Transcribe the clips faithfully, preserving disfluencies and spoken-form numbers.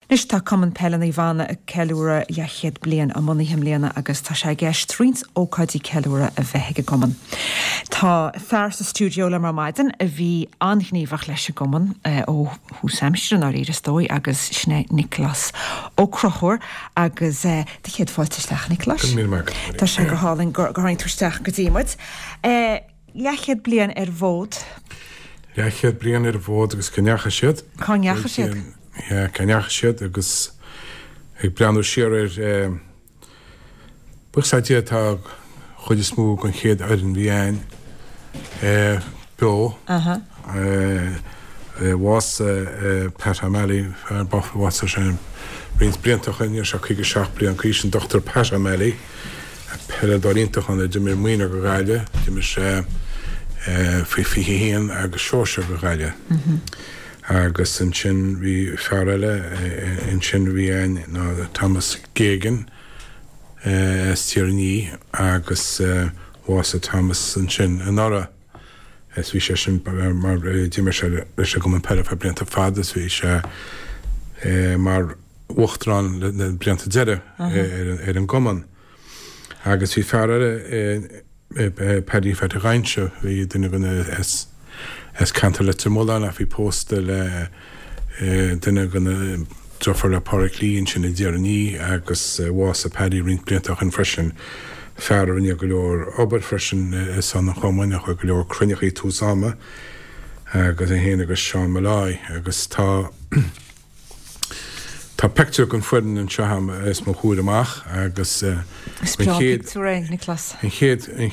Nis tá cuman pelan í bhana a ceúra iachchéad blian a muna himléana agus tá sé gceist tríns ócáidí ceúra a bheittheige goman. Tá fear sa stúdio le mar maidin a bhí anghníomhach leis a goman ó húsáimstre á ríras dói agus sné Nicholas ó Crochóir agus de chéad fáilteisteach Nicholas. Tá sé gur hálainn goráin túisteach go dtíimiid. Iachchéad blian ar bhód. Iachchéad blian ar bhód agus cneacha siad. Cneacha siad? Ja, cneacha siad agus ag breanú siar ar buchsaidí atá chuid is smú gon chéad airin bhí ain beó was Pat O'Malley ar bofa was sin rins bliantach in se chuige seach blian císin Doctor Pat O'Malley peladorintach an de mir muoine go gaile de mir sé fi fi héan agus seoirse go gaile. Agus an sin bhí fearile an sin bhí ein ná Thomas Geoghegan tíirní agus was a Thomas an sin an ára es bhí sé sin mar diime se leis go an peile blianta fadas bhí se mar uachtrán le blianta deire ar an goman. Agus bhí fearile pedí fe a reinse bhí duine gona es Es cantar le mólan a bhí pósta le duine gona drofar le páric líon sin na dearní agus bhás a pedí rint bliantach an freisin fear rinne go leor obair freisin san na chomáine chu go leor crunnechaí túsáma agus an héana agus Seán Maláy agus tá Tá picture gon fuan an seaham is mo chuúd amach agus an chéad an chéad an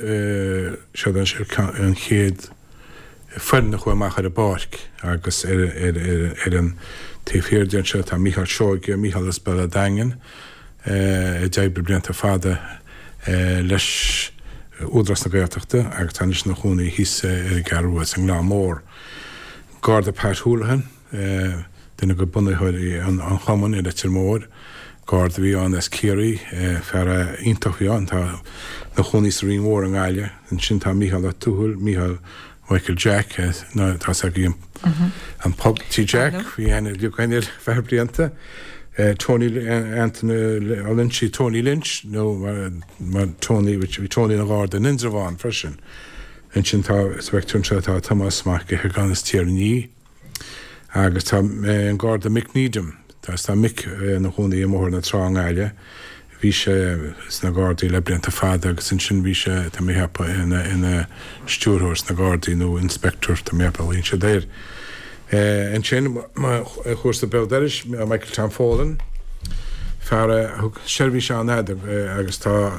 chéad an chéad fuan chu amach ar a barc agus ar an tíhhéirdean se tá Michael Seoige Michael is bela dagen i débri blianta fada leis údras na gaiachta agus tá is na chúnaí hísa ar garú an lá mór Garda Pat Húlahan duine go bunaitheir an chaman i letir mór Garda bhí an as Céirí fear a iontoch bhí an tá na chúnaí sa rí mór an gáile an sin tá Michael a túhul Michael Michael Jack, no, tá sa gym. An pub T Jack, hí hena lucainir fear blianta. Tony Anthony Lynch, Tony Lynch, no, mar Tony, which we Tony na Garda Ninzervan freisin. An sin tá spectrum se tá Thomas Mac go gan is tíirní. Agus tá an Garda Mick Needham, tá tá Mick na chunaí mór na trá eile. Bhí sé na Gardaí le blianta fada agus an sin bhí sé tá mé hepa ina stúrthórs na Gardaí nó inspector tá mé hepa líonn sé déir. An sin chuirsta bedeiris Michael Tam Fallon fear seirbhí se an éad agus tá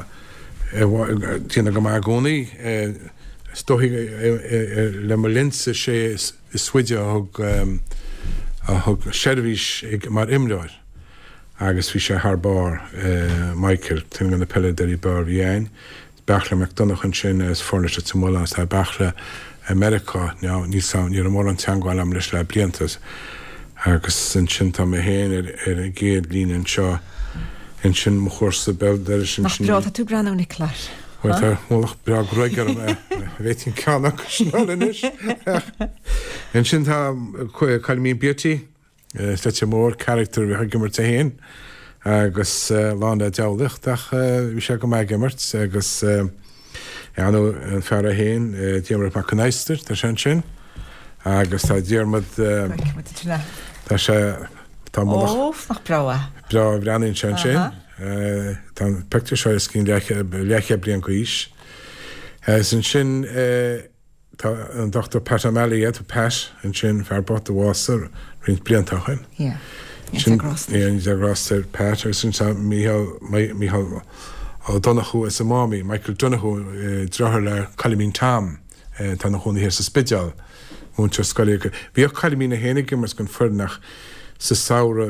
tíana go mar gcónaí stoigh le mar linsa sé is suide a thug seirbhís mar imleir. Agus bhí sé thbar Michael tin gan na pelle deirí bar bhí ein. Bechla McDonagh an sin is forneiste sa Mullans tá bechla America níos ní mór an teangáil am leis le bliantas. Agus san sin tá mé héin ar a géad lín an seo an sin mo chóirsa bedeiris sin sin. Tá tú breanú Nicholas. Tá mólach breag roigar bhéitín ceannach snálanis. An sin tá Cailín Beauty Stitch mór character bhí gimmert a héin agus lána dealachtach bhí sé go mai gimmert agus anú an fear a héin díomar Macneister tá sin sin agus tá díormad tá sé tá nach brawa bra breanín sin sin tá picture seo cín leiche blian go is san sin tá an Doctor Pat O'Malley at Pat an sin fear bot bhásar rint bliantachan. Yeah. Sin níos a grastar Pat sin sa Michael Michael O'Donoghue as a mámí Michael Donoghue drothar le Cailín Tam tá na chunaí hir sa spideal múntar scoile. Bhí Cailín na hénig mar gon fuirnach sa saora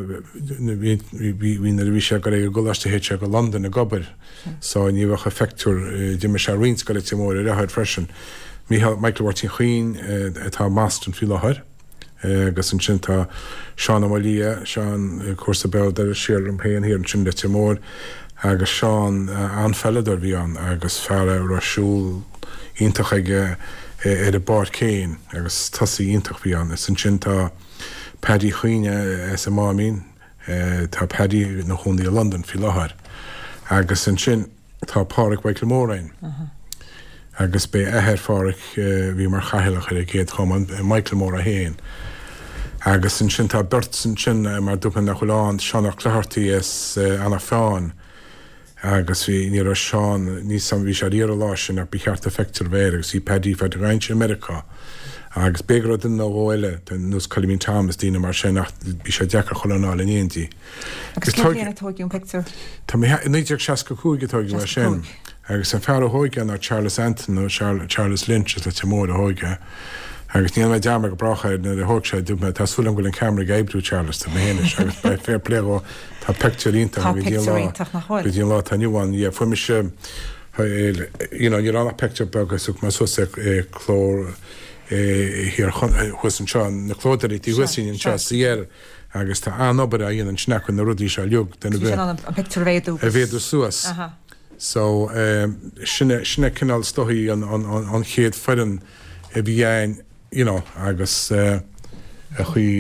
hí na bhí se go é goláiste héite go London a gobar sá níomhach effectúr de me se rins go le mór a rathir freisin. Michael Martin Chuin atá Master an fi láthir agus an sin tá Seán O'Malley Seán cuasa bedeidir siar an héan hir an sin le mór agus Seán anfelladar bhí an agus fearra rasúl ionintach ige ar a bar céin agus tosaí ionintach bhí an. Is an sin tá Paddy Chuine as a mámín tá Paddy na chun í London fi láthir. Agus an sin tá páric Michael Mórain. Agus be éthir fáric bhí mar chahileach ar géad chuman Michael Mór a héin. Agus an sin tá burt san sin mar dúpan nach chuláán seánach clehartaí is anna fáin. Agus bhí ní seán níos sam bhí sé ríar lá sin ach bí cheart effectar bhéir agus í Paddy fe reinint America. Agus bégur den nó bhile den nús Calimín Thomas dína mar sin nach bí sé deachar cholánáil in Indí. Agus céanna tógiún picture? Tá níidir seaca cúige tógi mar sin. Agus an fear a hóige ná Charles Anton nó Charles Lynch le temór a hóige. Agus níl me dearmar go bracha na de hóg sé dúma tásúlam goil an camera gaibbrú Charles tá méhénis agus bei fair play go tá pictureínta Tá pictureíntach nach háil. Bhí lá tá nniuhain í fu me se you know, you're on a picture agus ug mas so chlór hir chusan seán na chlódarí tí huisin an seá siar agus tá anobar a dhéanaan snachan na rudí se liug den an picture véadú. A bhéadú suas. So sinne sinne cinál stohíí an an chéad feran a bhí ein, you know, agus a chuí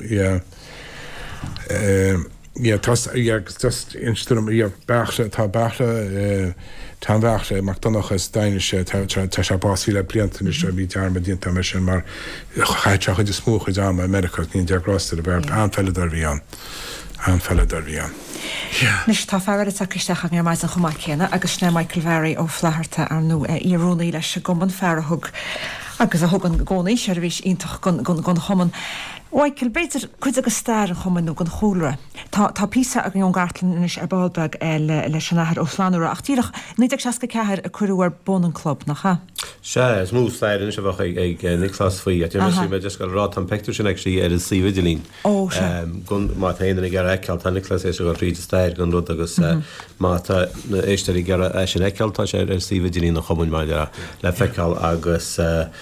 yeah, tas yeah, just instum yeah, bachle tá bachle tá bachle McDonagh is Danish tá tá sé basile blianten is bí arme dinta me mar chaitcha chu smúch is am America ní deagráste a ber anfelle dar bhí an anfelle dar bhí an. Nis tá fear a cristeach an mais an chumá chéna agus sne Michael Varry ó flaharta ar nó irónaí leis se goman fearthug agus a thugan gcónaí sé bhís ítach gon choman. Michael, beter chuid agus stair an chomanú gon chóra. Tá tá písa a an gartlan is ar Baldbeg le se nahar ó Flanúra ach tíach níidir seaca ceair a cuiúar Bonan Club nach ha? Se is mú stair in se bfach ag Nicholas faoi a tí me just gal rá an pectú sin ag sí ar is sí vidilín. Ó se. Gun má héanana i gar eiceil tá Nicholas é go trí stair gan rud agus má éisteir gar sin eiceil tá sé ar sí vidilín nach chomun mai le feicáil agus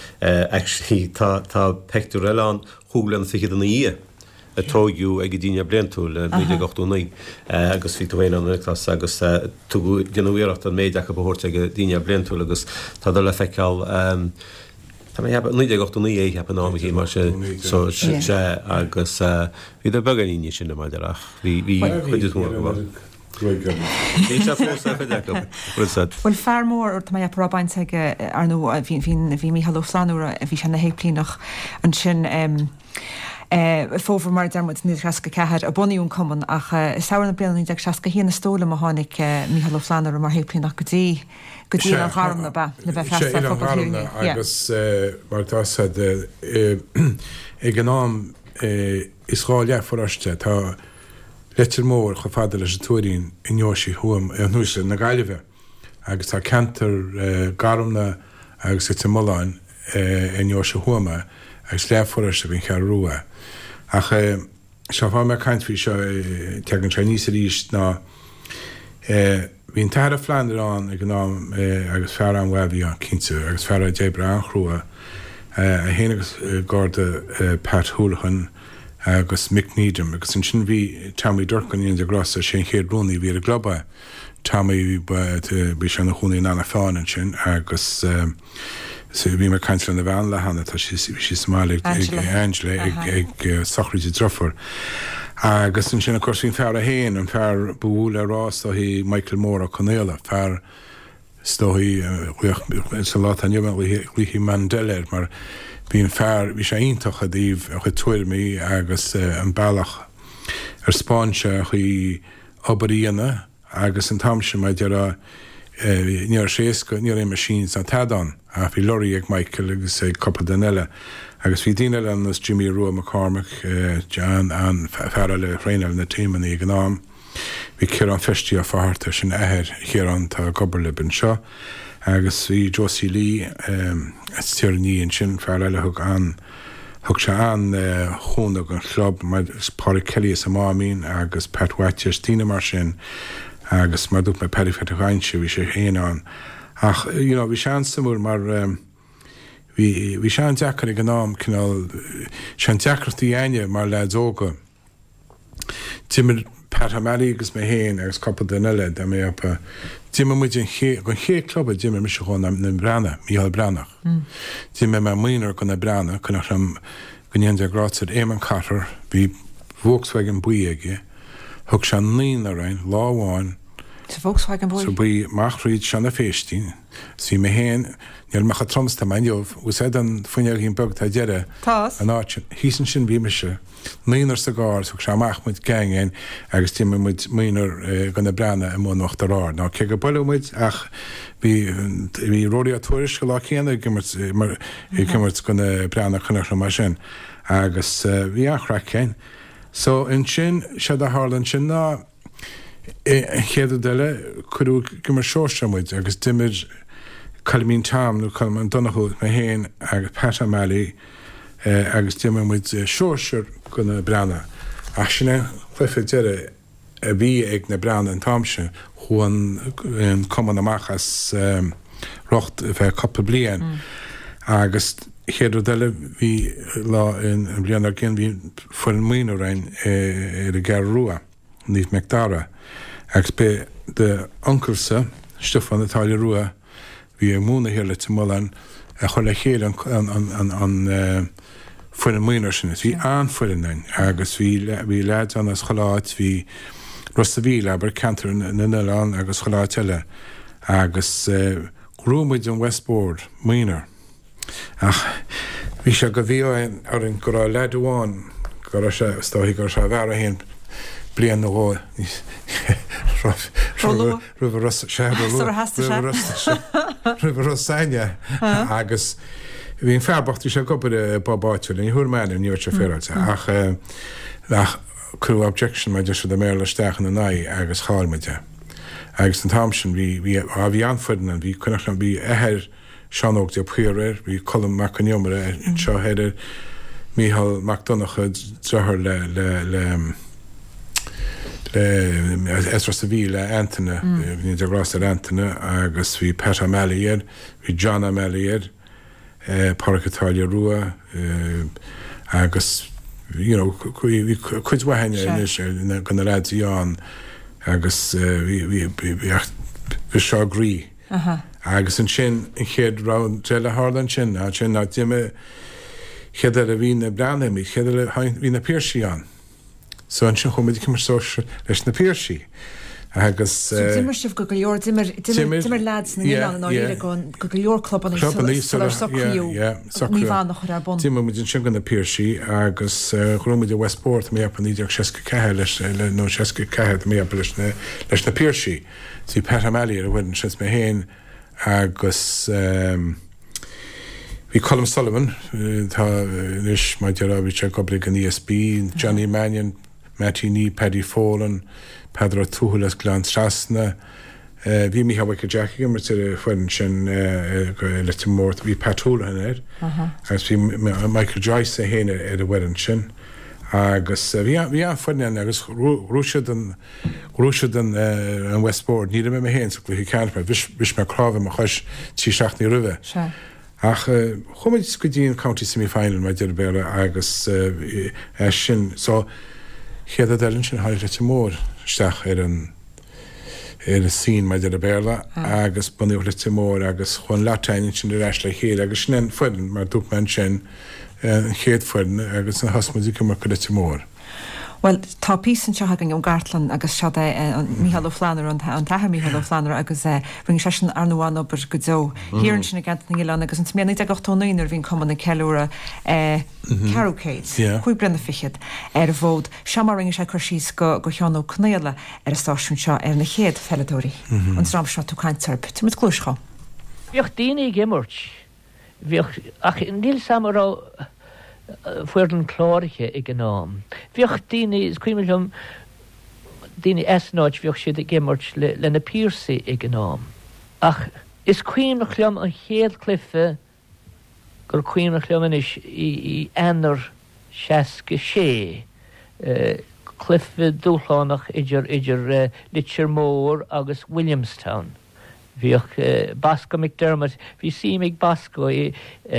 tá pectú eán húglan fiche den í a tógiú ag díine brentúil níide gachtúnaí agus fi bhéin an Nicholas agus tú genúíirecht an méideach a bhórt ag díine brentúil agus tá le feiceáil Tá mé níide gachtúnaí é heb an ámí mar se sé agus hí a baganíine sin maidirach hí chuidir mú Bhfuil fearmór tá mé próbaint ar nó bhí mí halló Flanúra a bhí se na héplínach an sin fófar mar dermut ní seaca ceir a buíún cuman ach saoir na blianana ag seaca híanana stóla a tháinig mí halló Flanúra mar héplínach go dtí go dtí an charmna ba na bheith festa agus mar tá ag an nám is ráile forráiste tá Letir mór chu fada leis túín in Joisi thuam an thuúise na gaiileh agus tá cantar garamna agus te moláin in Joisi thuama agus lefuir a bhín chear ruúa. Ach se fá me caiinthí se tegann Chinese ríist ná hín tar a Flanderán ag ná agus fear an webhí an cinú agus fear a débre an chrúa a héanagus gáda Pat Houlihan agus Mick Needham, agus in sin bhí Tommy Durcan in de grasa sin chéad brúnaí bhí a globa Tommy bhí se na chunaí nána fáin an sin agus bhí mar caiintle na bhean le hanna tá si smála Angela ag sochríí drofor. Agus in sin a cosín fear a héin an fear búla rás a hí Michael Moore a Connéla fear stóhí sa lá an jobban líhí Mandela mar bhíon fear bhí sé ionintach a dtíobh a chu tuairmí agus an bailach ar Spáinse chuí obaríanana agus an tamse mai dear níor séasca níor é masín san tadán a bhí lorí ag Michael agus é copa den eile agus bhí daine le nas Jimmy Rua McCormick John an fear le réinil na tímanna ag an nám bhí céir an festí a fáharta sin éthir chéar an tá gobar le bin seo agus bhí Josie Lee tíirní an sin fear eile thug an thug se an chúnach an chlub mar Pádraig Kelly sa mámín agus Pat Watchers tíine mar sin agus mar dút me perifet a ghaintse bhí sé héanán ach you know, bhí se an samúr mar bhí se an deachar ag an nám cinál se an deachirtaí aine mar le dóga timir Pat Hamari agus me héin agus copa den eile de mé op Dimmer mu gon ché club dimmer mis go na brana Michael Branach. Dimmer me muoiner gon na brana kun am gonn de grazer Eamon Carter wie Volkswagen buige thug se nína rain láháin Sa Volkswagen boy. so bui machríd sena féistín sí me héin neal mecha tromsta mainjomh ús an fuineal hín bug tá deire Tás. an áit hísan sin bhí se níonar sa gár thug se amach muid gangin agus tí muid míonar gona brena am mnachta rá ná ce go bolmuid ach bhí bhí róí a tuairis go lá chéanana gimmert gimmert gona brena chunach mar sin agus bhí achra céin so in sin se a hálan sin ná chéad deile chuú gimar seostramuid agus dimid Calmín tam nó Calmín Donnahu me héin agus Pata Mali agus dimid muid seoir gona brana ach sinna chlufa deire a bhí ag na brana an tamse chuan cuman amachchas rocht bheith coppla blian agus chéad deile bhí lá in blianar cin bhí fu an muoine rein ar a gar ruaa níos mecdara agus be de onkelsa Stefan Natalia Rua vi a múna héle te mullan a cholle héel an an an fu an muoiner sin vi aanfuin agus vi vi leid an as choláit vi Rostaví aber canter an agus choláile agus grúmuid an Westboard muoiner ach vi se go vi ar an go leadháin go se stohi go se ver hen blian nó Rusaine agus hín fearbachtú se go babáúil í thuúrmein an níir se féilte ach nach cruú objection me just de méle stechan na naí agus cháilmeide. Agus an tamsin hí a bhí anfudan an bhí chunnach an bhí éir seanóg de puir hí colm macaniomara in seo héidir Míhall MacDonagh drethir le le le Ezra Sevilla Antona hí de gras Antona agus hí Peta Maliad hí John Maliad Paracatalia Rua agus you know chuid wahaine gan radí an agus bhí seo grí agus an sin in chéad rá teile hálan sin a sin ná diime chéad a bhí na breanimi chéad hí na pírsí an so an sin chumid cimar só leis na pírsí agus Dimmer sif go go leor dimmer dimmer lads na Ilan ná ire gon go go leor club an socriú ní bhán nach ar bon. Dimmer muid sin gan na pírsí agus chumid a Westport mé pan idir seca cethe leis le nó seca cethe mé leis na leis na pírsí sí Peta Mali ar bhain sin mé héin agus hí Colm Sullivan tá leis mai dearabhí se gobli an E S B Johnny Mannion Matty Ní Paddy Fallon Pedro Tuhulas Glan Strasna hí mi hafa go Jackie mar fuin sin le mórt hí Patúla hin agus hí Michael Joyce a héine ar a wean sin agus bhí an fuin agus rúisiid an an Westport ní mé héin so hí can vis me cráh a chuis tí seach ní ruve. Ach chumid go dtíon county semi-final mai dear béle agus sin so chéad a delinn sin háir le mór steach ar an ar a sín mai dear béle agus bunú le mór agus chun latein sin de reis le chéad agus sin fuin mar dúpman sin chéad fuin agus an hasmuí mar go le mór. Well, tá písan seo hagan an Gartlan agus se Míhall O'Flanar an tathe Míhall O'Flanar agus ring se sin arnúán obair go dó. Híann sin gan na Ilan agus an sména ag tónaíar hín cum na ceúra Carrocades, chuig brena fichiid ar bhód se mar ring se chusís go go cheanú cnéile ar a stáisiún seo ar na chéad felladóí an rám seo tú caiintarp. Tu mit clúisá? Bhíoh daoine gimmert bhíoh ach níl samrá fuair an chláiriche ag an nám. Bhíoh daoine is cuiimiilm daoine esnáid bhíoh siad ag gimmert le na píorsaí ag an nám. Ach is cuiimnach leom an chéad cliffe gur cuiimnach leom is i anar seasca sé cliffe dúlánach idir idir Litcher Mór agus Williamstown. Bhíoh Basco McDermott, bhí Simig Basco i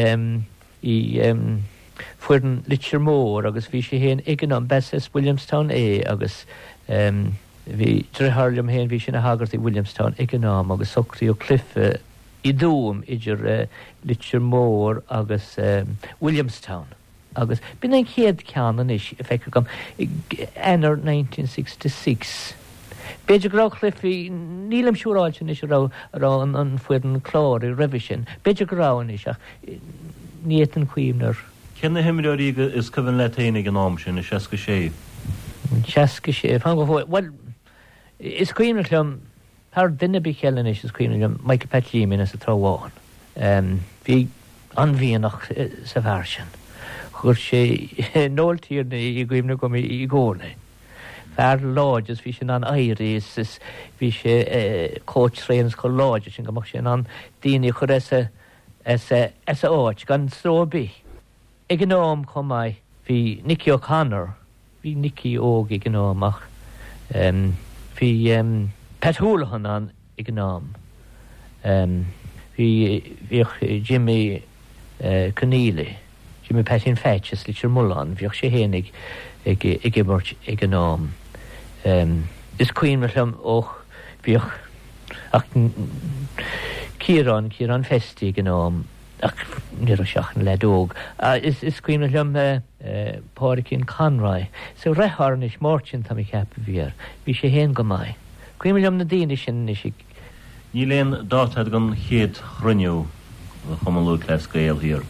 i fuan Litcher Mór agus bhí sé héin igen an Besses Williamstown é agus bhí dreharlam héin bhí sin na hagart i Williamstown igen am agus socrí ó cliffe i dúm idir Litcher Mór agus Williamstown. agus bin an chéad ceanan is feice gom enar nineteen sixty-six. Beidir grá chlifi nílam siúráiltin is rá rá an fuidan chlár i revision. Beidir gráin is ach níiad an chuimnar. Cenne himráíige is cyfan le taine an am sin na seaca sé. Seaca sé fan go well is chuimnar lem Har dinne be kellen is is queen Mike Petty min as a troáin. Um vi anvíach sa version. Chur sé nótíirna i gcuimna go i gcóna. Fear láidir bhí sin an éiris is bhí sé cóitréans go láidir sin goach sin an daoine chur as a áit gan stróbí. Ag an nám chumá hí Nicky O'Connor, hí Nicky óg ag an námach. Um, hí um, Pat Houlihan an ag an nám. Um, hí bhíoch Jimmy uh, Conneely. Jimmy Pattin Fetches litir mullan, bhíoch sé hénig ag immort ag an nám. Um, is cuin mar lem och bhíoch ach Kieran, Kieran Festi ag an nám. Ach, nir o seachan ledóg. Uh, is is cuin mar lem uh, uh, Páiricín Conroy. So reharnish mórtin tam i cap bhíar. Bhí sé hén go mai. Cuin mar lem na daine sin is ig. Ní léon dátad gan chéad chruniú chumalú les gael hir.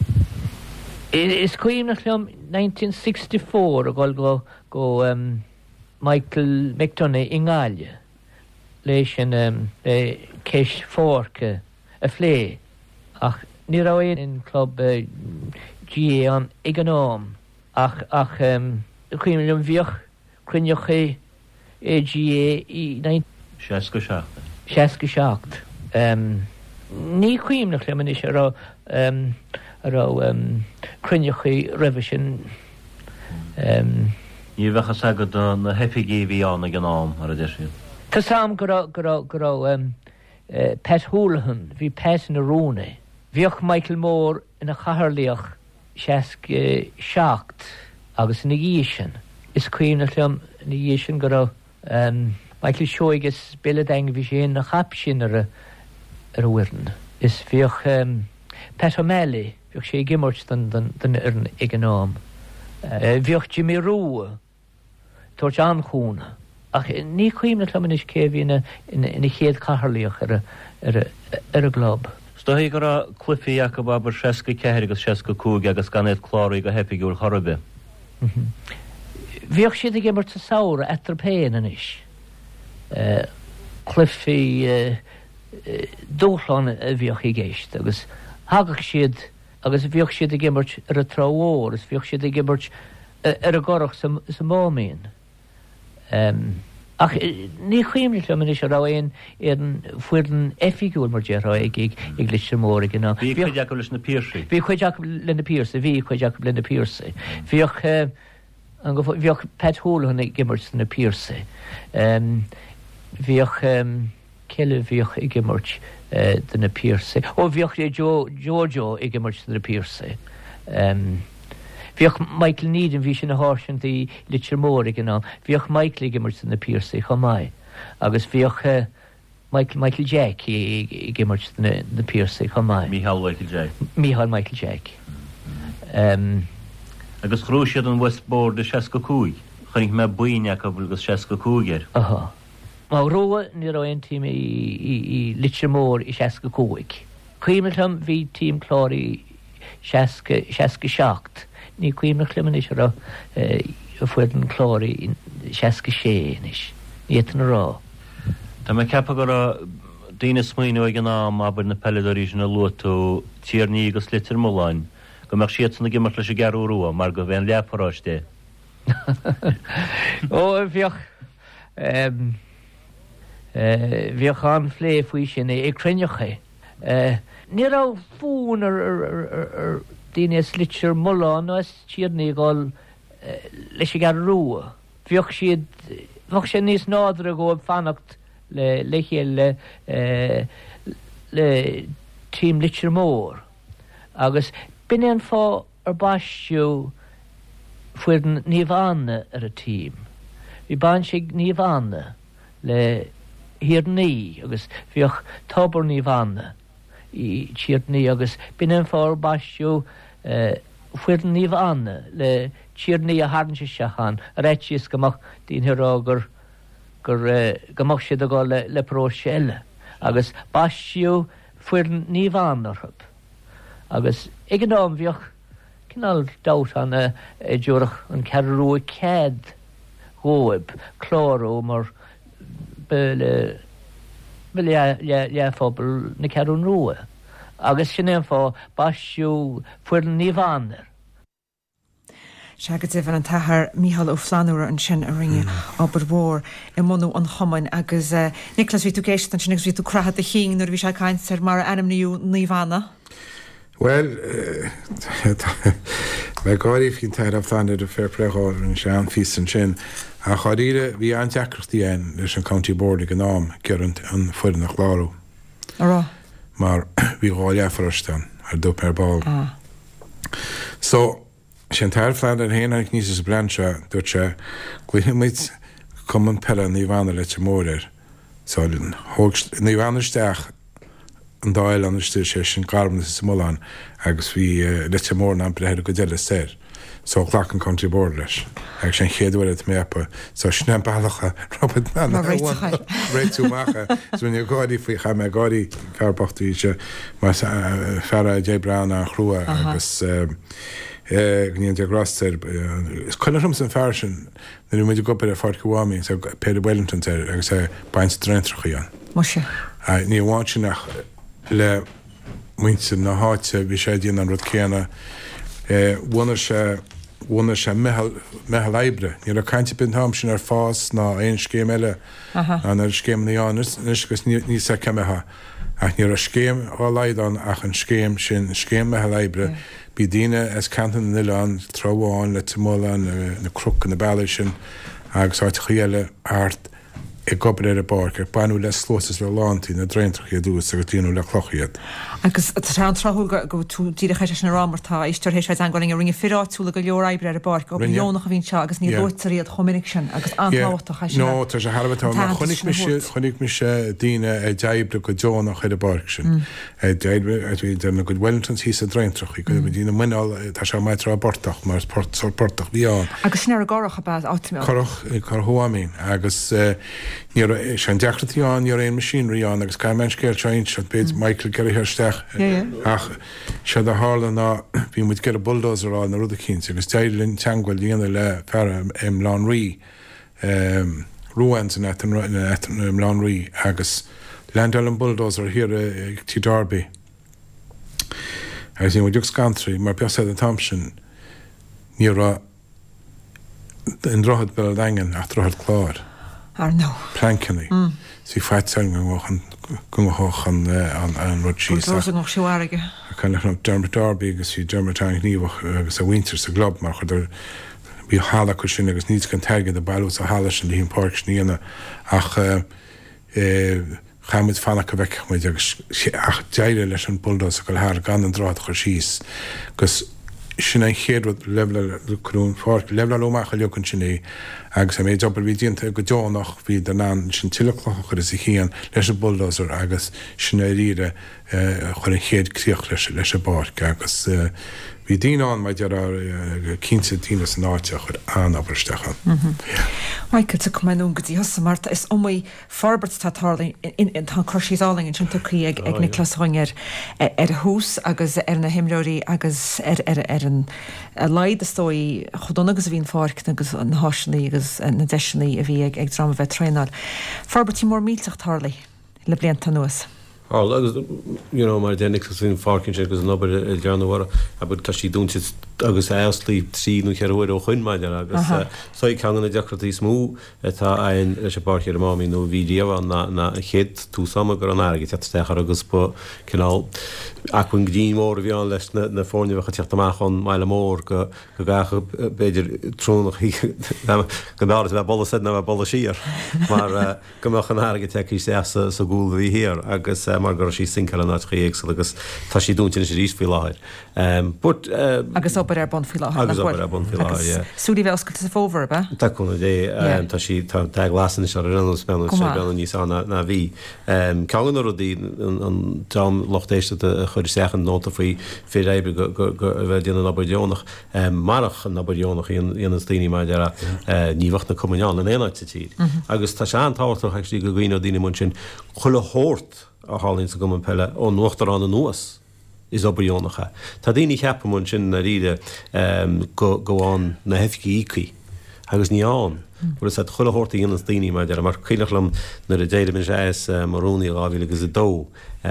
Is cuim nach lem nineteen sixty-four a gol go go um, Michael McDonough in Gáile leis an um, le ceis fórca a phlé ach ní ra éon in club uh, G A an ag an nám ach ach um, cuim lem bhíoch cruinneoch é é G A i Seaca seacht. Seaca seacht. Um, ní cuim nach leman is ar um, ar um, cruinneoch é revision um, Ní bhecha sagad na hepigé bhí an ag an nám ar a deisiad. Tá sam go go go um, uh, Pat Houlihan, hí Pat na Róna. Bhíoch Michael Moore ina chaharlíoch seaca seacht agus na dhíisin. Is cuim nach leam na dhíisin go um, Michael Shoigus Billadang bhí sé na chap sin ar a bhuiirn. Is bhíoch um, Pat O'Malley, bhíoch sé gimmort den an ag an nám. Uh, bhíoch Jimmy Rowe, tuairt an chúna. Ach ní chuim na tlaman is cé bhí ina chéad catharlíoch ar a glob. Stohí go a clufií Jacob aber seaca ceithir agus seaca cúg agus gannéad chláraí go hepigiúil chorbe. Bhíoch siad a gimmort sa saoire etar péin anis. Uh, clufií uh, uh, dúchláin a bhíoch i gceist agus hagach siad agus bhíoch siad a gimmort ar a trámhór agus bhíoch siad a gimmort ar a gorach sa mómín. Um, ach ní chuimni leman is a ra éon ar an fuidan effigiúil mar dearrá ag ag litir mór ag ná. Bhí chuid Jacob leis na Piercy. Bhí chuid Jacob le na Piercy, bhí chuid Jacob le na Piercy. Bhíoch uh, an go bhíoch Pat Houlihan ag gimmort na Piercy. Um, bhíoch um, Kelly bhíoch ag gimmort uh, de na Piercy. Ó bhíoch é Giorgio ag gimmort na Piercy. Um, Bhíoch Michael Needham bhí sin na háisiint í litir mór ag an nám. Bhíoch Michael ag gimmort na Piercy chomai. Agus bhíoch uh, Michael, Michael Jack ag gimmort na, na Piercy chomai. Michael Michael Jack. Michael Michael Jack. Um, agus chrúisiad an Westboard de seaca cúig. Chanig me buine Jacob agus seaca cúgir. Aha. Má roa ní ra ein tím i litir mór i seaca cúig. Cuimiltam hí tím chlári seaca seacht. Ní cuimnach leman is ra a fuidan chlári seaca sé is. Níiad na rá. Tá me cepa go a daine smaoinú ag an nám aber na peileadorí na luatú tíarní agus litir móláin. Go meach siad na gimmart leis a garú rua mar go bhéan leaparáiste. Ó bhíoch um, Uh, bhíoch an phlé faoi sin é cruinneoch é. Ní rá fún ar daine litir mulán nó tíarní gáil leis a gar rua. Bhíoch siad bhíoch sé níos nádra go fannacht le le chéile le tím litir mór. Agus bin an fá ar baisiú fuidan níomhánna ar a tím. Bhí ban sé níomhánna le hir ní agus bhíoch tabbar ní bhanna í tíart ní agus bin an fár baisiú uh, fuir níomh anna le tíirnaí a háann sé seachan a réitís gomach dínrá gur gur gomach siad a gáil le le próise eile agus baisiú fuir níomh annarthab agus ag an nám bhíoch cinál dat an e dúrach an cearú céad hóib chláró mar le le fphobal na cearún rua agus sin fá baisiú fuir níomh annar. Seagat ifan an tathair Mícheál Ó Flanúra an sin a ringe aber mhór i mnú an chomain agus uh, Nicholas ví tú géist an sin ví tú crachad a chin nuair bhí sé caiintear mar animniú níomhana. Well, me gáí hín teir a fanir a fairpleáir an sé an fís an sin. A choíre bhí an deachchttaí ein leis an County Board ag an nám cearint an fuidir nach lárú. Ará. Mar bhí gáil efarastan ar dú per ball. Ah. So, sin teir flead ar héana ag níos is brandse dúirt sé gluimiid cuman pela níomhana le te mórir. So, níomhanaisteach an dáil an istú sé sin garban is Mulán agus bhí uh, le te mór an brehéir go déile séir. So ghlach an County Board leis. Ag sin chéadhfuil it mépa. So snem bailcha Robert Mann. Réitú macha. So when you gáí faoi cha me gáí carbachtú se mar ferra dé Brown a chrúa agus níon de grasir. Is chuilerum san fersin na muidir gopur a fort gohámi so Peter Wellington agus é baint drentrachaí an. Mo se. Ní bháin sin nach le muinte na háite bhí sé díana an rud céanna bhuanar sé bhuanar sé methal éibre. Ní le caiinte bin tham sin ar fás ná aon scéim eile an ar scéim na annas gus ní sa cemetha. Ach ní a scéim á leidan ach an scéim sin scéim methal éibre. Bí díine as cantan na Ileán tróháin le Tumólan na cruc na bailile sin agus áit chéile art I gobr ar a barc ar banú le slótas le lántí na dreintrach a dús a go tíanú le clochiad. Agus tá an trothúil go tú díra chaite sin rámartá isteir hééis an gáing a ringe firáúla go leor ébre ar a barc ó leonnach a bhín se agus ní rotaríad chomininic sin agus antáta cha No tá sé Harbhtá chunig chunig mi sé díine a deibre go Johnach ar a barc sin. Deibre na go Wellingtons hí a dreintrach go dína muál tá se maitre a bortach mar portach bhíán. Agus sin ar a gáach a bad átimime. Choch chuháín agus ní sé deachtatíán ar éon machineíán agus cai men céir teint se beit Michael Kerry hirsteach ach se a hála ná bhí muid gur a bulldozer á na rud a cín agus deirlinn teanghil díana le fer im Lánrí ruúan san im Lánrí agus landal an bulldozer hir ag tí Derby. Agus í mu dúg scantri mar beasa an Thompson ní ra in drochad be dagen ach drochad chlár. Ar no. Plankenny. Mm. Sí feitsen gomochan gomochan an an rudí. Dros noch siwarige. Kan ich noch Dermot Derby agus sí Dermot níwoch agus a winter sa glob mar chuidir bí hála chu sin agus níos gan teige de bailús a hála sin hín park sníana ach chaimid fanna go bheic muid agus ach deire leis an buldos a go thar gan an drád chu síos gus sin an chéad levelún fort levelóach a leocann sinné agus a méid jobbar bhí dionanta go Johnach bhí den an sin tiilechlocha chu is chéan leis a bulldozer agus sin ríre chun an chéad críoch leis leis a barc agus bhí díán maid ar quince tíine san áteach chur anabbarstechan. Michael sa cumú go dtí hosa marta is omí farbert tátála in tá chuirsíáling in sin tuí ag ag Nicholas Hoinger ar hús agus ar na himróí agus ar an leid astóí chodonna agus a bhín fáic agus an háisinaí agus na deisinaí a bhí ag ag drama bheith tréáil. Farbertí mór mílteach tálaí le blianta nuas. Oh, agus, you know, mar dénig gus fin farkin sé agus nobar a deanhara a bud tá sí dúnti agus eslí tríú chearhfuir ó chuinmaidir agus só ceangan na deachratí smú tá ein leis a barchéir a máí nó vídeo na chéad tú sama gur an aige tetechar agus po cinál achn grín mór a bhíán leis na fórniucha teachtamachchan meile mór go go gacha beidir trúnach go dáir bheith bolla na bheith bolla sír mar gomach an aige teí sé sa gúil bhí hir agus mar gur sí sincar an áchéag agus tá sí dúntin sé ríos fi láir. Agus á obair ar bon fi lá. Agus obair ar bon fi lá, yeah. Súlí bheith oscailte sa fómhar, ba? Tá chuna dé, tá sí tá glasan is ar an spenn sé ben níos anna na bhí. Ceann ar dí an dám lochtéiste a chuir sechan nóta faoi fé ébre go bheith déanana nabardionach marach an nabardionach íon daoine mar deara níomhacht na cumán an éanaid sa tír. Agus tá se an táhachtach eistí go gcuoine daoine mun sin chula hórt a hálinn sa gum pelle ó nuachtar an nuas is obaríonacha. Tá daoine cheappa mun sin na ríide go bháin na hefcií ícaí agus ní an. Bur is chula hórta íonas daoine mar dear mar chuileachlam nar a déile min séas marúnaí gáhíle agus a dó.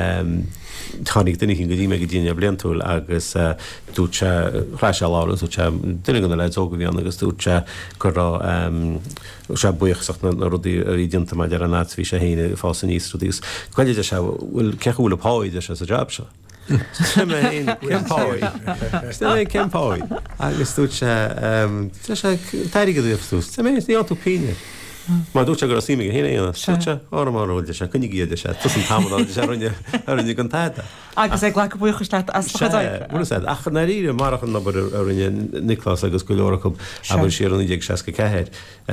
Tánig duine go dtí me go dtíine bliantúil agus dút se chláis láras ú duine gan leid óga bhíán agus dút se churá se buochach na rudí a rídianta mar dear an náit bhí sé héine fása níos rudíos. Coileide se bhfuil cechúla páide se sa job se. Kempáid. Sta Kempáid. Agus dút se teidige dúftús. Tá mé ní antúpíine. Má dúte gur síime héna héana sute á marúide se chunig géide se tusan tamá se runne runne an taide. Agus ag le buchasleat as Mu ach na ríre marachan na rinne Nicholas agus go leorachom a sé an ag seca cehéir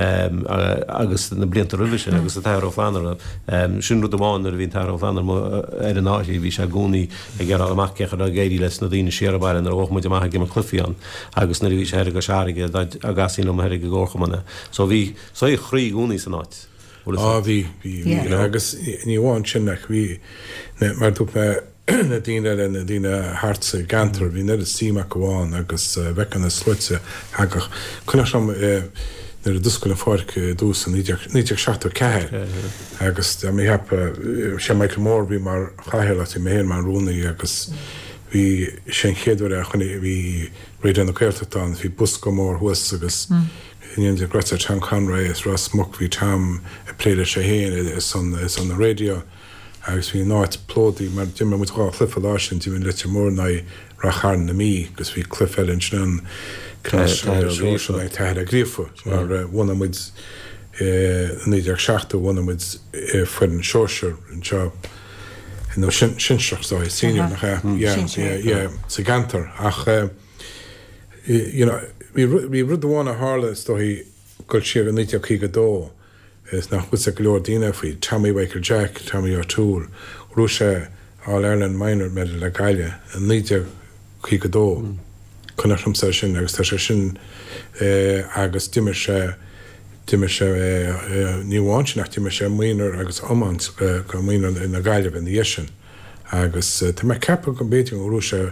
agus na blianta ruise agus a teir flanar sinú domáin ar bhín teir flanar ar an áí bhí se gúnaí ag gar amachcechar a géirí leis na dtíine séarbain ar óchmuid amach gé chlufiíán agus na bhí sé go seige a gasí am heir go ggóchamanna. So bhí so i chrí gúnaí san áit. Á bhí agus ní bháin sinnach bhí mar tú na dtíine le na dtíine hartsa gantar bhí na síach goháin agus bhechan na sluite hagach chuna sem nar a duscoil na fáirce dús an níteach seaachtar ceir agus mé heb sé Michael Moore bhí mar chahéile í méhéir mar rúnaí agus bhí sé chéadúir a chuna bhí réidir na céirtatán bhí bus go mór thuas agus Ion de Greta Chan Conray is Ross Muck bhí tam a pléidir sé héin is an na radio agus bhí náit plódaí mar dimar mu gá clifa lásin tí bhín lite mór na racharn na mí agus bhí clifeilin sin cláisiú ag teir a grífa mar bhna muid níidir seachta bhna muid fuin seoir an seo nó sinseachá senior nach sa gantar ach Bhí rud bháinna hála stohí go siar an níteach chu go dó is nach chud a glóir daine faoi Tommy Waker Jack, Tommy O'Toole, rú sé All Ireland Minor Medal le gaiile an níteach chu go dó chunachlam sa sin agus tá sé sin agus duime sé duime sé níháin sin nach duime sé muoinar agus amans go muoinar na gaiile in dhé sin agus tá me cepa go béting rú sé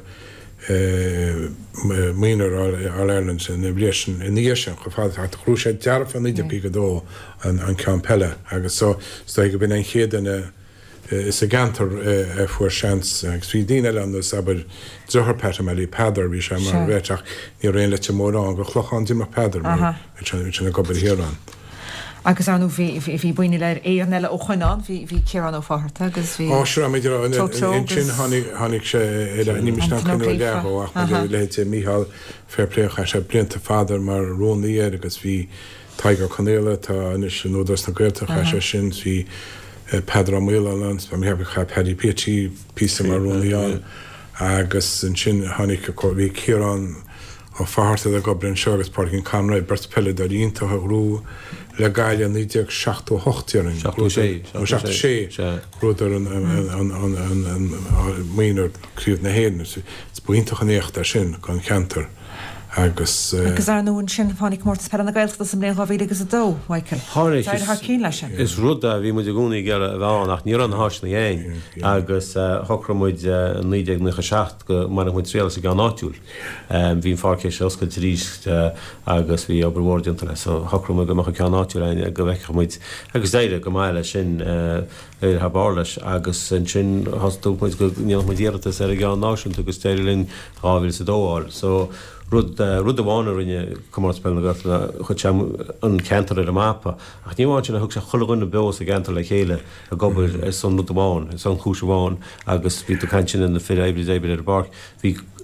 Minor All Ireland in Evolution in the Asian, Father had crucial jarf and the Picado and and Campella. Agus so so go bin ein chéad in is a gantar for chance Sweden land the saber zohar patamali padder vi sem mar vetach ni rein let mór an go chlochan di mar padder which which go here on. Agus anú bhí buine leir é an eile ó chuinán bhí cean ó fáharta agus bhí á sure méidir an sin tháinig sé níos ná leá ach le Michael fairléoch a sé blianta fádar mar rónaí agus bhí taigar chunéile tá inis nódas na gcuirteach a sé sin bhí Pedro Mulands ba mé cha Paddy Pichi pí mar rónaíán agus an sin tháinig go bhí cean ó fáharta a go brenn segus parking camera bert pelle dar ínta rú le gaiile níideag seachtú hochtíaring seachtú sé rúidir an mínar críomh na héanna is buintach an éocht ar sin gan cheantar agus agus ar nún sin fánig mórtas per na gailta sem léon gáhí agus a dó Michael cí lei sin is ruda bhí muidir gúnaí ge bhán nach ní an háisna dhéin agus thochramuid níideag na seacht go mar an chuintréala sa gan náitiúil hín fácé se oscail ríist agus bhí oberhórdianta lei so thochramuid go mecha cean náitiúil go bheicchamuid agus déire go maiile sin habálas agus an sin hasúmuid go níochmuidíirtas ar a gan náisiint agus téirlinn áhfuil sa dóáil so Rud rud bháinna rinne cumarspel na chu an ceantar ar a mapa ach níháin sin a thug se chulagunna be a gentar le chéile a gobar san rud bháin san chúise bháin agus bhí caiin sin na fi ébre ébre ar bar hí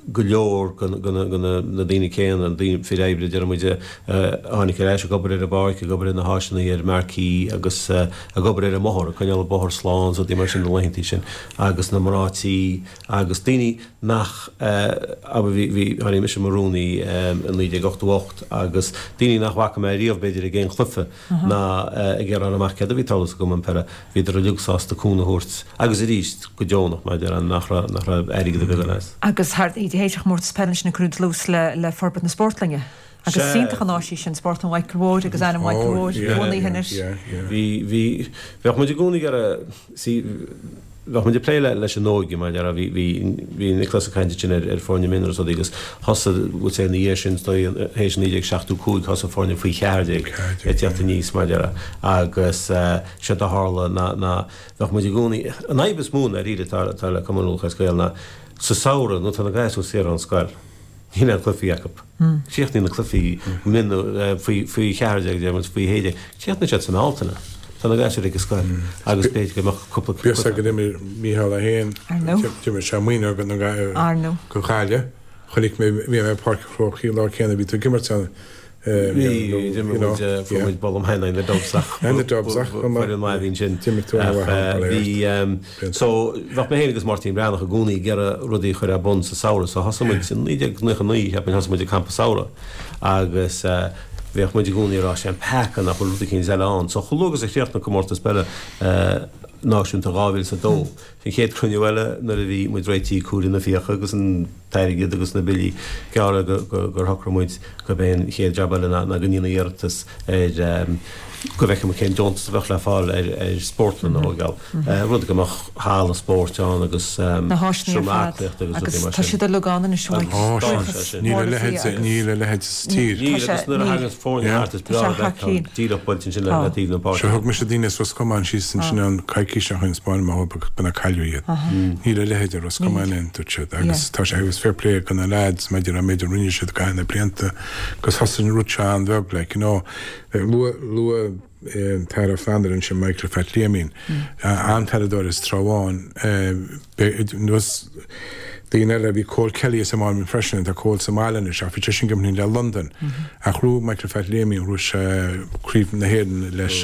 go leor na daine céan an daine fi ébre de muide hánig éis a gobar ar a barc a gobar na háisina ar marcí agus a gobar ar a mór chuineal bothir sláán ó d mar sin na leintí sin agus na marátí agus daine nach bhí haí mis marúnaí an líide gochtúcht agus daine nach bhacha mé riomh beidir a géon chlufa na a ggéar an amach cead a bhí talas go an pera viidir a luúsásta cúnaút agus i ríist go deonnach mai ar an nach airige de bheis. Agus hart í héideach mór Spanish na crúd lús le le forbad na sportlinge. Agus síntacha náisí sin sport an Whiteród agus an Whiteród bhnaí hinir. Bhí bhí bheoh muidir gúnaí ar sí bheoh muidir pléile leis an nóigi mai ar bhí bhí Nicholas a caiinte sin ar fórne minar so agus hosa bhil sé na dhé sin hééis níideag seachtú cúig hosa fórne faoi cheardeag teachta níos mai ar agus se a hála na bheoh muidir gúnaí an aibes mún a riide tá le cumúcha scailna sa saoire nó tá na gaiisú sé an scail. Híine an clufií Jacob. Síochtní na clufií min faoi cheardeag de faoi héide. Síochtna sé san átainna. Tá na gaiise ag scail agus péid go cúpla Bíos a go dimir míhall a héin Dimir se muoine go go cháile cholik mé mé parkchroí lá chéanana ví tú gimmar san ballm henna le dobsach hín sin so bheit mé hégus Martin Brannach a gúnaí ge rudí chuir a bon sa saora so hasamid sin níideag nucha nuí heb hasamid campa saora agus bheoh muidir gúnaí rá sé an pecha nach chuúta cinn zeán, so chológus a chréochtna go mórta spele náisiúnta gáhil sa dó. Fin chéad cruinehile nar a bhí muid réití cúrin na fiocha agus an teirigid agus na bilí geara gur thocramid go bhéon chéad jabbaile na gnína dheartas go bheith mar cén Johnsta bheith le fáil ar sportlan na hógáil. Rud go amach hála spórteán agus agus tá si le gána na seáid. Níle lehead tír. Níle hagus fórneartas díachpointin sin le tíh napá. Se thug me sé dtíine was cumán sí sin sin an caiiciise chun Spáin má bena caiúiad. Níle leidir os cumán tuid agus tá sé agus fairplé gan na lads meidir a méidir rinne siad gaiinna blianta gus hasan rúteán bheg le nó lua tar a fandarin sem microfet lémin an tarador is tráháin nus Dín eile bhí Cole Kelly sem an freisin a Cole Somálan is a fi sin gomní le London a chrú microfet lémin rús críomh na héan leis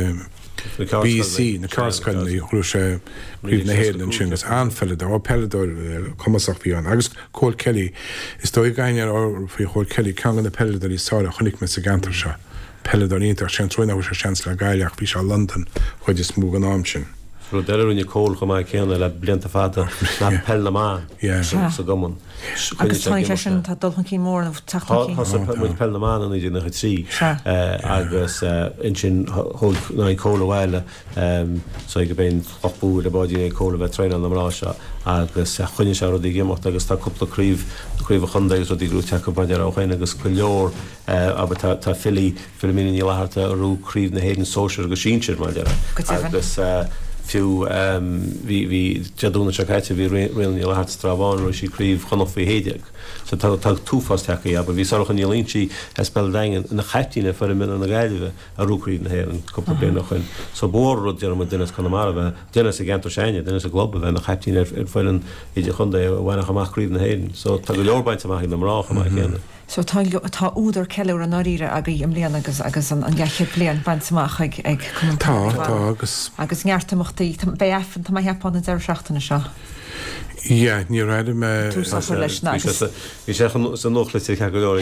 B C na Carscailí chrú sé críomh na héan sin gus anfellid á pellador cumasach bhí an agus Cole Kelly is dó gaiinear á fao Cole Kelly ceangan na pellador í sála chunig me sa gantar se pelladoríntar sin troinna se seans le gaiileach bhí se London chuid is smúg an am sin. Ru deirúne cóil go mai céanna le blianta fáta na pell na má sa goman. Agus tá sin tá dulchan cí mór an mu pell na má an idir na trí agus in sin ná cóla bhile so go ben ochbú le báidí cóla bheith trein an amrá se agus chuine se rudí gémacht agus tá cúpla críomh chuomh chundaigh rudí grú teach baidir á chéine agus go leor aber tá filí filmíní leharta arú críomh na héan sóisiir agus síir mar agus fiú hí deadúna seáite bhí réalní le hat stráháin ru sí críomh chonoch fao héideag. So tá túfástecha aber bhí sarchan líntí spell dain na chatíine fer min na gaiileh a rúcríomh na héir an cúpla bliana chuin. So bórú dearm dunas Connemara bheith dunas a gentar séine, dunas a globa bheith na chatíine ar foiin idir chunda bhhainach amach críomh na héirin. So tá go leorbaint amach na mrácha mai chéanana. So tá úidir ceir an áíre a am léan agus agus an gaiche léan baintach ag ag agus agus nearttamachtaí béfan tá heapána ar seachtainna seo. Ja, ní raide me Bhí sé san nóchla tí ce go leir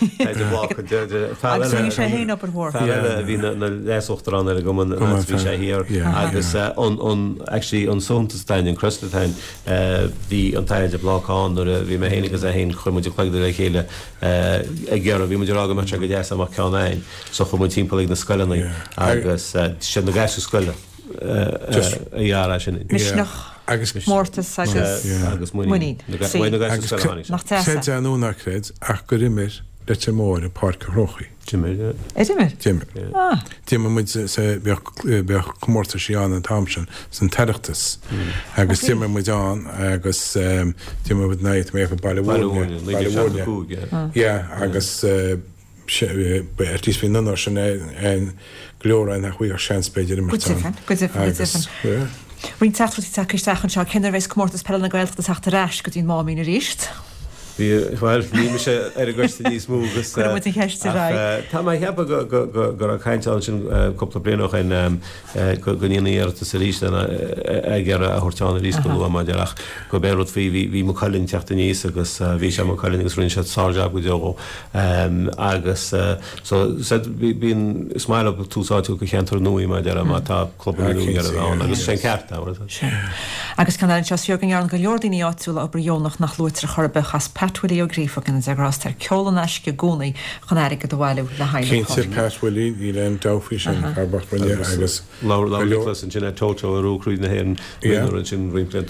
sé héana op bhór. Bhí na léochttar an ar go bhí sé hir agus an sontastein an Crestatein hí an taid a bláán bhí mé héanagus a héin chuimiidir chléigdir le chéile ag ggéar bhí muidir aga me go dé amach ceáin so chu mu timppla na scoilena agus sé na gaiisú scoile dhearra sin. Agus mórtas agus agus muí sé anúna créid ach go rimir le te mór a parca rochaí. Timir? Timir? Timir muid beach cummórta síán an tamsin san teachtas agus timir muid an agus timir bud naid mé bailhúne agus tí hí nanar sin an glóra nach chuí seanspéidir mar Rin tatí takeisteachchan seo cinnar rééis cummórtas pell na gailta achta reis go dtín má mína ríist. ní me sé ar a goiste níos múgus Tá mai heb gur a caiintáil sin coppla blianach in goníanaíarta sa rí ag ar a hortáánna rí go má deach go béút hí hí mo choinn teachta níos agus bhí sé choinn agus rinn se sáteach go deogo agus bín smaile go túsáú go cheantar nuí mai de má tá clubún ar agus sé ceart agus can an seogan ar an go leordaí áúla ob Jónach nach luúir chorbe chas Patwilí ó grífa gan agrás tar ceolalan eisce gúnaí chun air go bhhaile le haile. Cé Patwilí í le dáhí sin Carbachthaine agus lálas an sinna tótó a rúcrúid na hen sin rimplent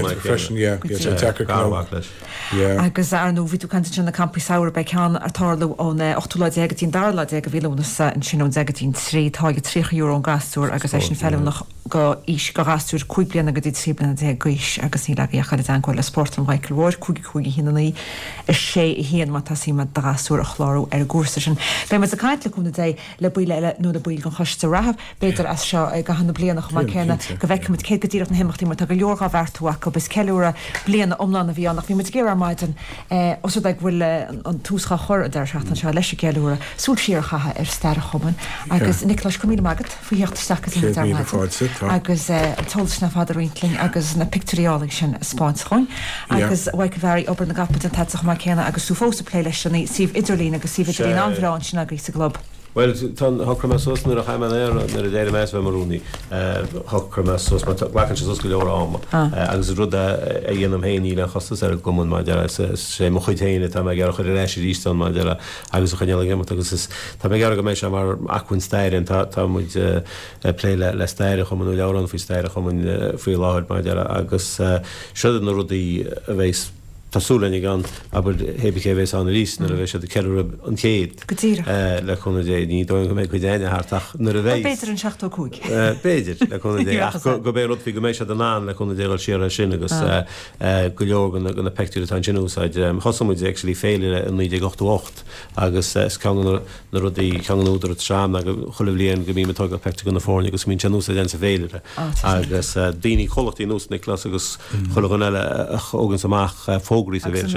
agus arú ví tú can sin na campi saoir be cean artáú ón ochtúla degatín darla ag a bhíúnas an sin degatín trí táige trí euro an gasúr agus é sin fellnach go ís go gasúr chuig blianana go dtí tríbna de gois agus ní le chaid anhil le sport an bhaicilhir chuigi chuigi hinnaí is sé hían má tá síma gasúr a chlárú ar gúsa sin. Be me a caiitla chuna dé le buile nó le buil an choiste rahab, beidir as seo go hanna bliananach má cena go bheith mit cé go dtíach na himachtaí mar go leorá bhartúach go bis ceúra blianana omlána bhíannach bhí mit géar maidin os ag bhfuil an túscha chor dar seachtain se leis ceúra súl siar chatha ar stair choman agus Nicholas comí magad faoíocht stachas agus tolsna fadaríntling agus na pictoriáling sin spáins chuin agus bhaid bheirí obair na gappa an teach má chéna agus sú fósa plé leis sinna síh idirlín agus síh idirlín anhráin sin a grísa glob. Well, tan hokker sos nu a chaim an er er déir mes we marúni hokker sos waken sos go am agus rud a dhéanam héí le chostas ar gomun mai sé mo chuitéine tá me gar chu reisi rístan mai deile agus chaile gemmat agus is tá mé gar go mééis mar acún steirin tá mu pléile le steire chum nu leran fao steire chum fao láir mai deile agus si na rudí a bhééis Tásúlainnig gan aber heb ik éis an rís na a bheits de ceir an chéad le chuna dé ní dó go méid chu déine hartach na a bhéis. Beidir an seachtó cúig. Beidir le chuna dé go bé rot fi go mééis an ná le chuna déile siar sin agus go leorgan gona peú an sinúsáid hosamid actually féile an ní ocht agus can na rudí cheanúidir seám a choléon go mí tugad pe gona fórne agus mín teúsa den sa féile agus daoine cholachtí nús Nicholas agus chogan eile ógan samach fó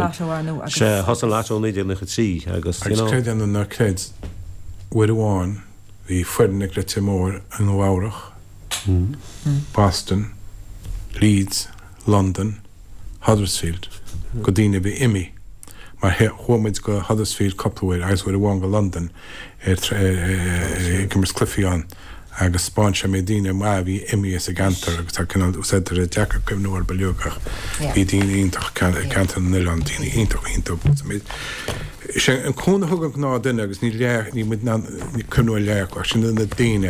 sé hosan lá níidir nach trí agus cé an na céid bhuiháin hí fuinnig le timór an bhharach Boston, Leeds, London, Huddersfield go dtíine bhí imi mar chuid go Huddersfield coppleir agus bhfuir bháin go London gimmers Cliffián agus spáin se mé dtíine má bhí imi is a gantar agus tá cinál úsaidir a deachar cumhnúir beluúgach hí daoine ionintach cantan nilan daoine ionintach ionintach sé an cúna thugad ná duine agus ní leach ní cumhnúir leach sin na daine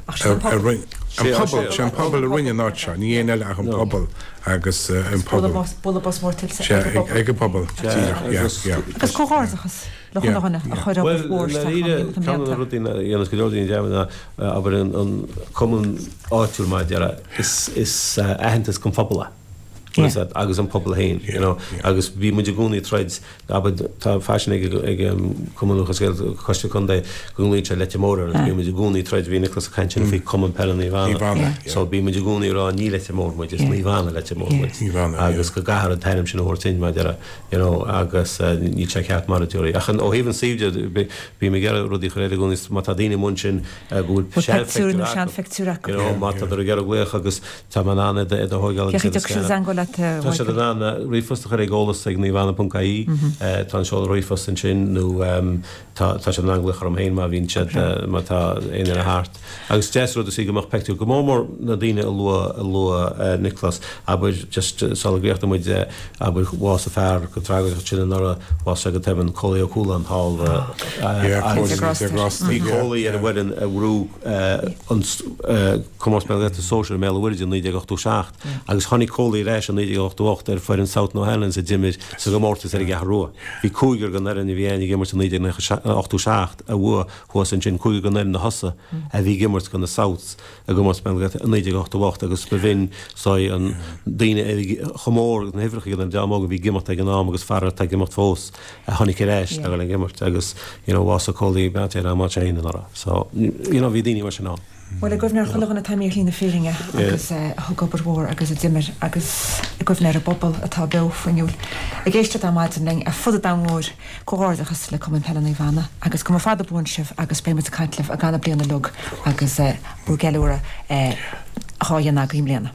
an pobl a rinne ná se ní éon eile ach an pobl agus an pobl ag an pobl agus cóáachchas rutínas godín deamna aber an common áitiúil mai deara is ahantas chun fabula. agus an pobl hain agus bhí muidir gúnaí treid tá fashion ag cumúchas coiste chundé gúnaí le mór bhí muidir gúnaí treid bhí Nicholas a caiin fhí common pean í bhana so bhí muidir gúnaí rá ní le mór muid is ní bhana le mór agus go gahar an taim sin hortin mai deara agus ní te ceart mar teorí achan ó híhann síide bhí mé gar rudí choréidir gúnaí má tá daine mun sin gúil feúra má ar gar gléach agus tá man anna a hógáil Tá sé anna rifosta chu ggólas ag ní bhana puncaí tá seáil roifos an sin nó tá sé an anglachar am héin má bhín má tá éana a háart. Agus deú a sí goach peú go mór na daine a lua a lua Nicholas a just salgréocht muid a bhás a fearr go trága sin nar bhás a go teban choí cúlan hall í cholí ar bhaidan a bhrú comás me a social mé bhaidir ní ochtú seach agus chonig cholí rééis ní ochtúcht ar fuin South No Highlands a Jimmir sa go mórtas ar garró. Bhí cúigur gan an bhéana gimmar san níidir ochtú seach a bhua chuas an sin cúigur gan na hosa a bhí gimmart gan na South a go mós níidir ochtúcht agus be bhín an daine chomór na hifracha an deamóga bhí gimmart ag an ná agus fear ag gimmart fós a chonig rééis a an gimmart agus bhás a cholí be ar má éine ara. So bhí daine mar sin ná. Well a gofnar chogan na taimí lína féringe agus thugabar hór agus a dimmer agus i gofnar a bobbal atá be fanniuúil. A géiste am maidling a fud damór choáardachas le cum pean í bhana, agus go fada bún sibh agus béime a caiintlih a ganna blianana lug agus bú geúra háan a gríimléana.